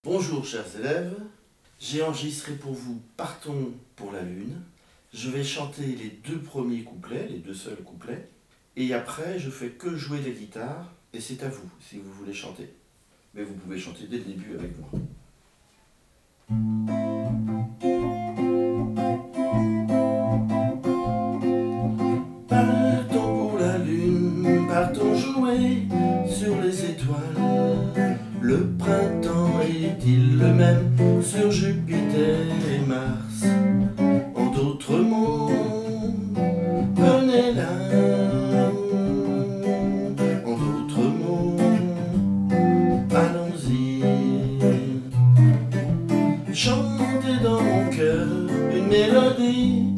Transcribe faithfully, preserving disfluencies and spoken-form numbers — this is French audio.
Bonjour chers élèves, j'ai enregistré pour vous Partons pour la Lune. Je vais chanter les deux premiers couplets, les deux seuls couplets, et après je fais que jouer la guitare, et c'est à vous si vous voulez chanter. Mais vous pouvez chanter dès le début avec moi. Partons pour la Lune, partons jouer sur les étoiles. Le printemps est-il le même sur Jupiter et Mars? En d'autres mots, venez là. En d'autres mots, allons-y. Chantez dans mon cœur une mélodie